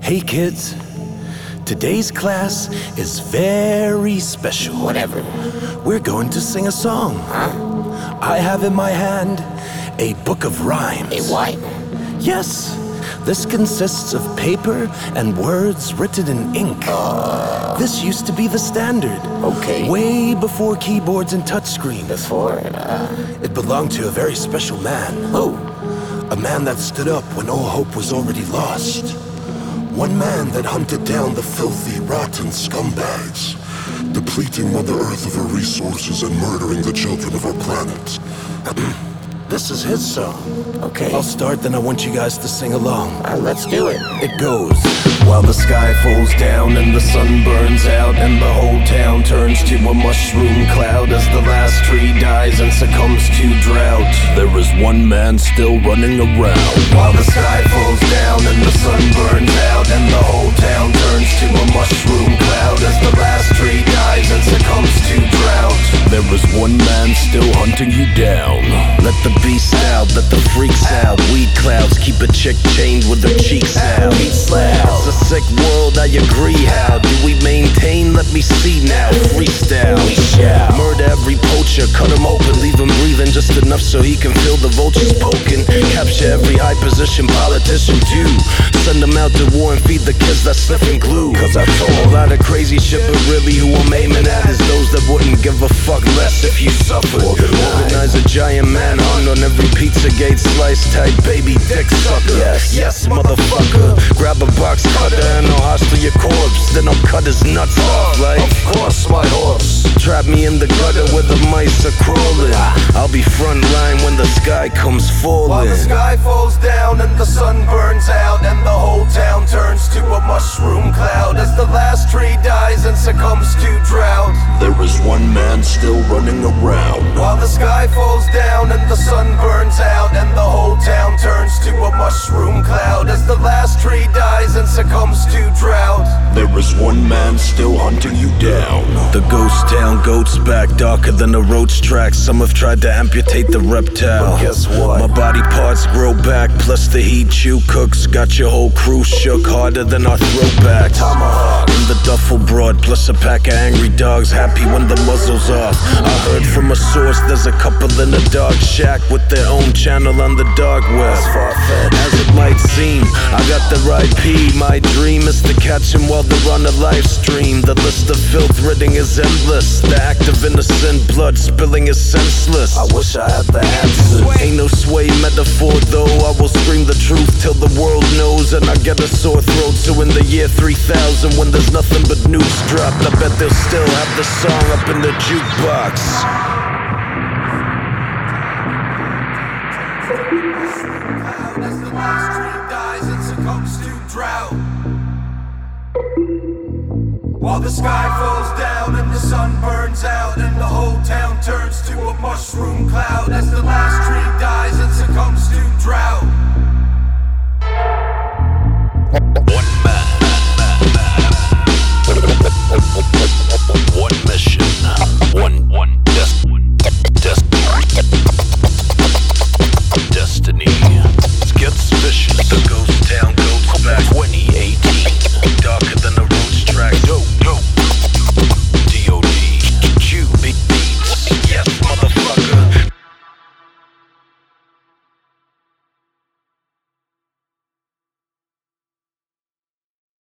Hey kids, today's class is very special. Whatever. We're going to sing a song. Huh? I have in my hand a book of rhymes. A what? Yes, this consists of paper and words written in ink. This used to be the standard. Okay. Way before keyboards and touchscreens. Before, It belonged to a very special man. who? A man that stood up when all hope was already lost. One man that hunted down the filthy, rotten scumbags, depleting Mother Earth of her resources and murdering the children of our planet. This is his song. Okay. I'll start, then I want you guys to sing along. Let's do it. It goes. While the sky falls down and the sun burns out and the whole town turns to a mushroom cloud as the last tree dies and succumbs to drought, there is one man still running around. While the sky falls down and the sun burns out and the whole town turns to a mushroom cloud as the last tree dies and succumbs to drought, there is one man still hunting you down. Let the beast out, let the freaks out. Weed clouds keep a chick chained with her cheeks out. It's a sick world, I agree. How do we maintain? Let me see now. Freestyle. Murder every poacher, cut him open, leave him breathing just enough so he can feel the vultures poking. Capture every high position politician too. Send them out to war and feed the kids that sniffing glue. Cause I've told a lot of crazy shit, but really who I'm aiming at is those that wouldn't give a fuck less if you suffered. Organize a giant manhunt on every Pizzagate slice type baby dick sucker. Yes, motherfucker. Grab a box cutter and I'll hostile your corpse. Then I'll cut his nuts off like, of course, my horse. Trap me in the gutter where the mice are crawling. I'll be front line when the sky comes falling. While the sky falls down and the sun burns out and the whole town turns to a mushroom cloud as the last tree dies and succumbs to drought, There is one man still running around. while the sky falls down and the sun burns out and the whole town turns to a mushroom cloud as the last tree dies and succumbs to drought, There is one man still hunting you down. the ghost town goats back darker than a roach track. Some have tried to amputate the reptile. But guess what? My body parts grow back, plus the heat you cooks got your whole crew shook harder than our throwbacks. Tomahawk in the duffel broad, plus a pack of angry dogs happy when the muzzle's off. I heard from a source there's a couple in a dog shack with their own channel on the dark web. As it might seem, I got the right P. My dream is to catch him while they're on a live stream. The list of filth ridding is endless. The act of innocent blood spilling is senseless. I wish I had the answer. Ain't no sway metaphor though. I will scream the truth till the world knows and I get a sore throat. So in the year 3000 when there's nothing but nukes dropped, I bet they'll still have the song up in the jukebox. As the last tree dies and succumbs to drought, while the sky falls down and the sun burns out and the whole town turns to a mushroom cloud as the last tree dies and succumbs to drought.